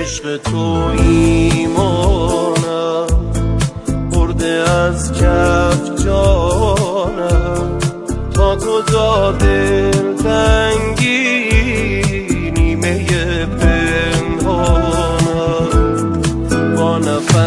عشق تو ایمانم برده از کف جانم، تا کجا دلتنگی نیمه پنهانم. با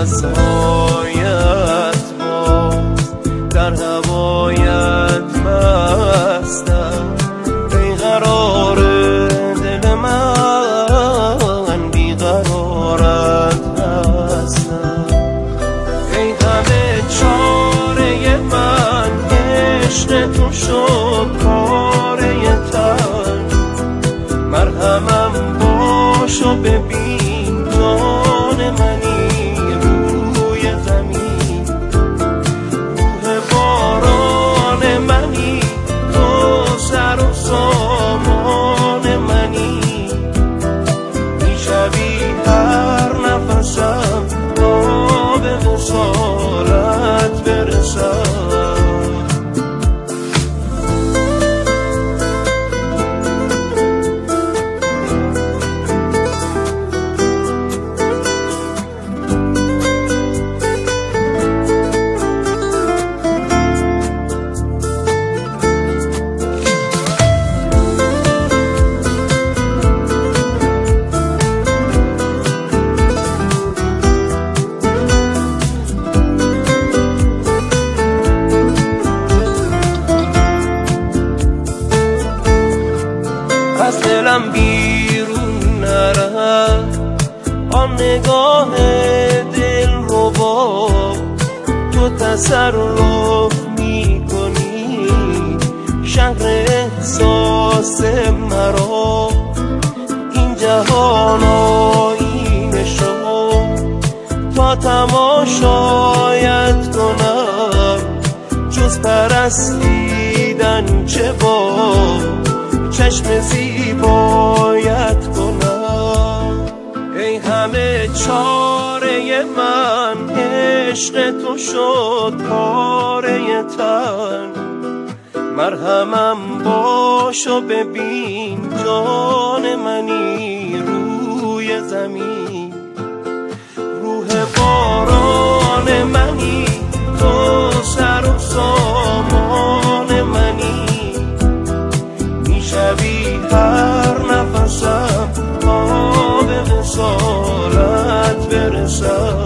نفس‌هایت باز در هوایت مستم، بیقرار دل من بیقرارت هستم. ای همه چاره من عشق تو شد پاره تن، مرهمم باش و ببین جان منی روی زمین. روح باران منی تو سر و سامان منی، میشوی هر نفسم تا به وصالت برسم. از دلم بیرون نرد آن نگاه دلربا، تو تصرف میکنی شهر احساس مرا. این جهان آیینه شد تا تماشایت کنم، جز پرستیدن چه با چشم زیبایت کنم. ای همه چاره من عشق تو شد پاره تن، مرهمم باش و ببین جان منی روی زمین. روح باران منی تو سر و سامان منی، میشوی هر نفسم تا به وصالت برسم.